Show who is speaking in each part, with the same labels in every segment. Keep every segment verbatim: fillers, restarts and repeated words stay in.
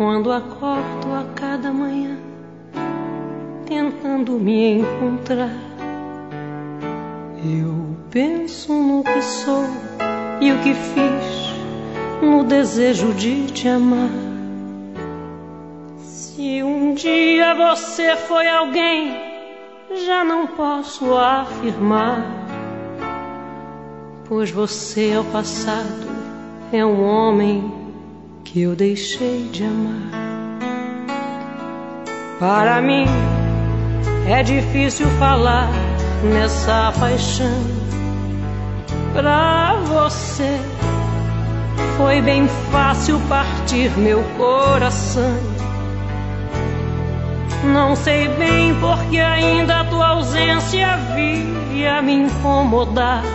Speaker 1: Quando acordo a cada manhã, tentando me encontrar, eu penso no que sou e o que fiz, no desejo de te amar. Se um dia você foi alguém, já não posso afirmar, pois você é o passado, é um homem que eu deixei de amar. Para mim é difícil falar nessa paixão. Pra você foi bem fácil partir meu coração. Não sei bem porque ainda a tua ausência vive a me incomodar.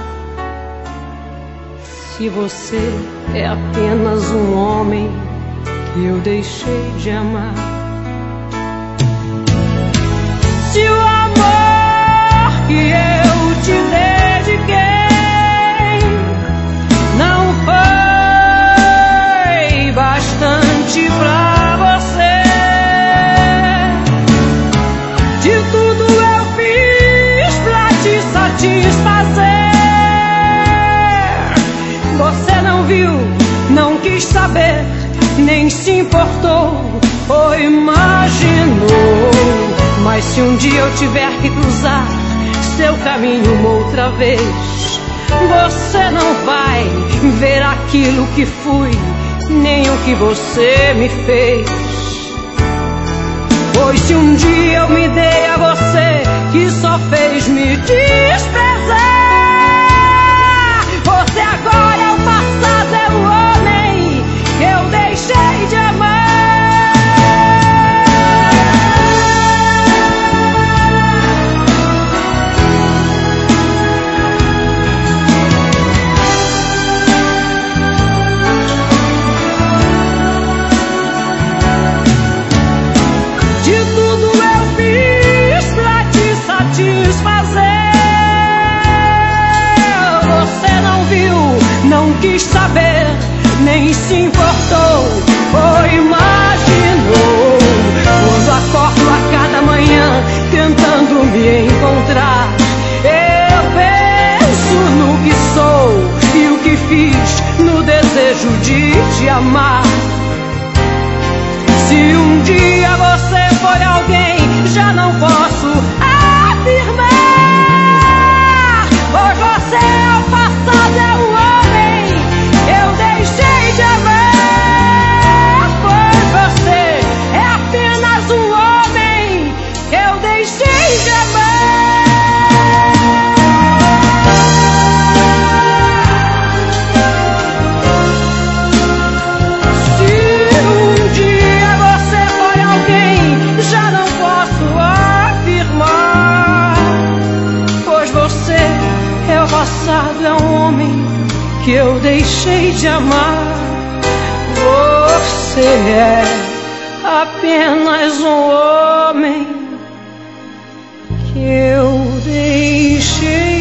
Speaker 1: Se você é apenas um homem que eu deixei de amar. Se o amor que eu te dediquei não foi bastante pra você, de tudo eu fiz pra te satisfazer. Você não viu, não quis saber, nem se importou ou imaginou. Mas se um dia eu tiver que cruzar seu caminho uma outra vez, você não vai ver aquilo que fui, nem o que você me fez. Pois se um dia eu me dei a você, que só fez me desprezar, você agora é o passado, é o homem que eu deixei de amar. De tudo eu fiz pra te satisfazer. Você não viu, não quis saber, nem se importou ou imaginou. Quando acordo a cada manhã tentando me encontrar, eu penso no que sou e o que fiz, no desejo de te amar. Se um dia você for alguém, já não posso afirmar, pois você é o passado, é o homem que eu deixei de amar. Pois você é apenas um homem que eu deixei de amar. Se um dia você for alguém, já não posso afirmar, pois você é o passado, é um homem que eu deixei de amar. Você é apenas um homem que eu deixei